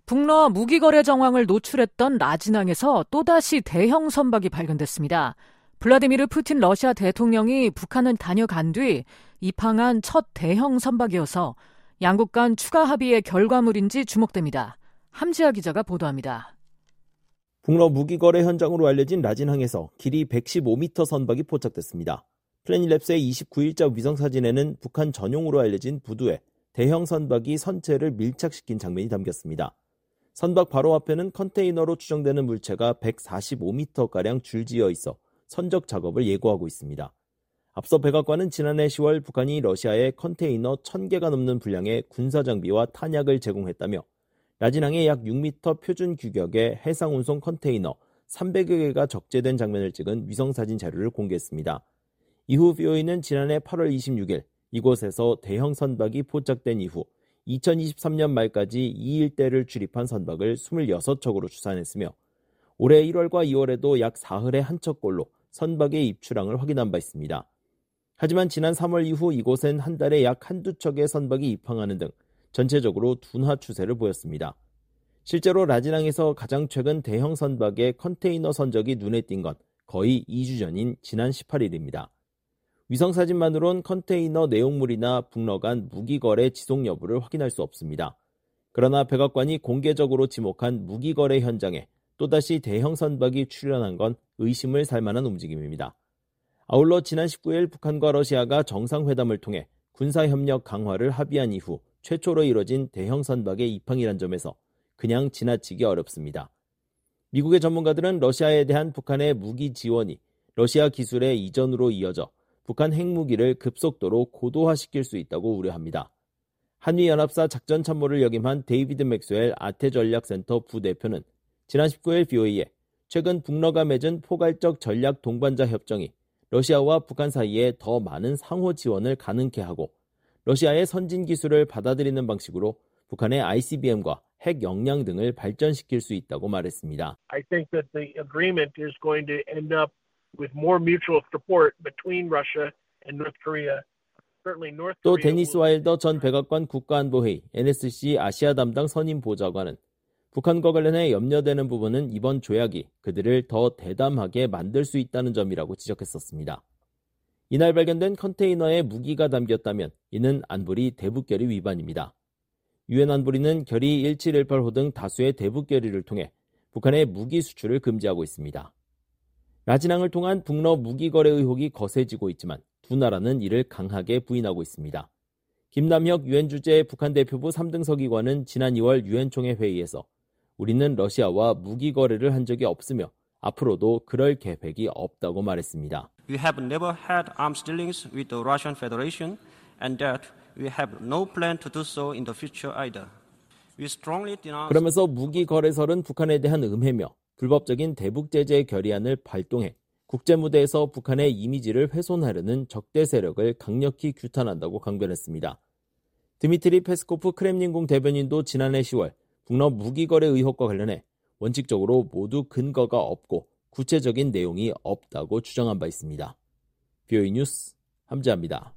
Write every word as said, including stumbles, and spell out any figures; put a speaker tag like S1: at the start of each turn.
S1: 북러 무기거래 정황을 노출했던 라진항에서 또다시 대형 선박이 발견됐습니다. 블라디미르 푸틴 러시아 대통령이 북한을 다녀간 뒤 입항한 첫 대형 선박이어서 양국 간 추가 합의의 결과물인지 주목됩니다. 함지아 기자가 보도합니다.
S2: 북러 무기거래 현장으로 알려진 라진항에서 길이 백십오 미터 선박이 포착됐습니다. 플래닛랩스의 이십구 일자 위성사진에는 북한 전용으로 알려진 부두에 대형 선박이 선체를 밀착시킨 장면이 담겼습니다. 선박 바로 앞에는 컨테이너로 추정되는 물체가 백사십오 미터가량 줄지어 있어 선적 작업을 예고하고 있습니다. 앞서 백악관은 지난해 시월 북한이 러시아에 컨테이너 천 개가 넘는 분량의 군사장비와 탄약을 제공했다며 라진항에 약 육 미터 표준 규격의 해상운송 컨테이너 삼백여 개가 적재된 장면을 찍은 위성사진 자료를 공개했습니다. 이후 비오이는 지난해 팔월 이십육일 이곳에서 대형 선박이 포착된 이후 이천이십삼년 말까지 이 일대를 출입한 선박을 이십육 척으로 추산했으며 올해 일월과 이월에도 약 사흘에 한 척꼴로 선박의 입출항을 확인한 바 있습니다. 하지만 지난 삼월 이후 이곳엔 한 달에 약 한두 척의 선박이 입항하는 등 전체적으로 둔화 추세를 보였습니다. 실제로 라진항에서 가장 최근 대형 선박의 컨테이너 선적이 눈에 띈 건 거의 이 주 전인 지난 십팔일입니다. 위성사진만으론 컨테이너 내용물이나 북러 간 무기거래 지속 여부를 확인할 수 없습니다. 그러나 백악관이 공개적으로 지목한 무기거래 현장에 또다시 대형 선박이 출현한 건 의심을 살 만한 움직임입니다. 아울러 지난 십구일 북한과 러시아가 정상회담을 통해 군사협력 강화를 합의한 이후 최초로 이뤄진 대형 선박의 입항이란 점에서 그냥 지나치기 어렵습니다. 미국의 전문가들은 러시아에 대한 북한의 무기 지원이 러시아 기술의 이전으로 이어져 북한 핵무기를 급속도로 고도화시킬 수 있다고 우려합니다. 한미연합사 작전참모를 역임한 데이비드 맥스웰 아태전략센터 부대표는 지난 십구일 비오이에 최근 북러가 맺은 포괄적 전략 동반자 협정이 러시아와 북한 사이에 더 많은 상호 지원을 가능케 하고 러시아의 선진 기술을 받아들이는 방식으로 북한의 아이씨비엠과 핵 역량 등을 발전시킬 수 있다고 말했습니다.
S3: I think that the agreement is going to end up with more mutual support between Russia and North Korea. Certainly North
S2: 또
S3: Korea.
S2: 데니스 와일더 전 백악관 국가안보회의 엔에스씨 아시아 담당 선임 보좌관은 북한과 관련해 염려되는 부분은 이번 조약이 그들을 더 대담하게 만들 수 있다는 점이라고 지적했었습니다. 이날 발견된 컨테이너에 무기가 담겼다면 이는 안보리 대북결의 위반입니다. 유엔 안보리는 결의 일칠일팔호 등 다수의 대북결의를 통해 북한의 무기 수출을 금지하고 있습니다. 라진항을 통한 북러 무기 거래 의혹이 거세지고 있지만 두 나라는 이를 강하게 부인하고 있습니다. 김남혁 유엔 주재 북한 대표부 삼 등 서기관은 지난 이월 유엔 총회 회의에서 우리는 러시아와 무기 거래를 한 적이 없으며 앞으로도 그럴 계획이 없다고 말했습니다.
S4: We have never had arms dealings with the Russian Federation and that we have no plan to do so in the future either. We strongly denounce.
S2: 그러면서 무기 거래설은 북한에 대한 음해며 불법적인 대북 제재 결의안을 발동해 국제 무대에서 북한의 이미지를 훼손하려는 적대 세력을 강력히 규탄한다고 강변했습니다. 드미트리 페스코프 크렘린궁 대변인도 지난해 시월 북러 무기 거래 의혹과 관련해 원칙적으로 모두 근거가 없고 구체적인 내용이 없다고 주장한 바 있습니다. 비오이 뉴스 함지아입니다.